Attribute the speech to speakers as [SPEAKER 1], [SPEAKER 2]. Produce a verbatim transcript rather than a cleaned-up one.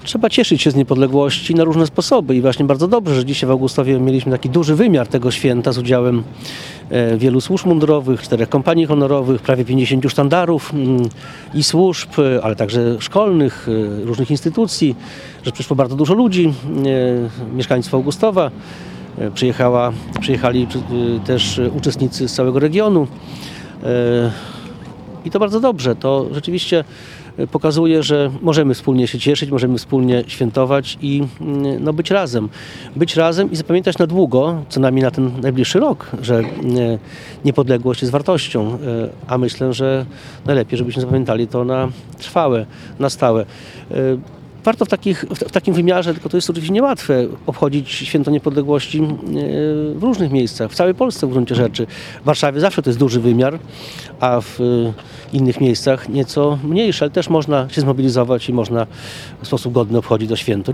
[SPEAKER 1] Trzeba cieszyć się z niepodległości na różne sposoby i właśnie bardzo dobrze, że dzisiaj w Augustowie mieliśmy taki duży wymiar tego święta z udziałem e, wielu służb mundurowych, czterech kompanii honorowych, prawie pięćdziesięciu sztandarów mm, i służb, e, ale także szkolnych, e, różnych instytucji, że przyszło bardzo dużo ludzi, e, mieszkańców Augustowa, e, przyjechała, przyjechali e, też uczestnicy z całego regionu e, i to bardzo dobrze, to rzeczywiście pokazuje, że możemy wspólnie się cieszyć, możemy wspólnie świętować i no, być razem. Być razem i zapamiętać na długo, co najmniej na ten najbliższy rok, że niepodległość jest wartością, a myślę, że najlepiej, żebyśmy zapamiętali to na trwałe, na stałe. Warto w, takich, w takim wymiarze, tylko to jest oczywiście niełatwe, obchodzić Święto Niepodległości w różnych miejscach, w całej Polsce w gruncie rzeczy. W Warszawie zawsze to jest duży wymiar, a w innych miejscach nieco mniejszy, ale też można się zmobilizować i można w sposób godny obchodzić to święto.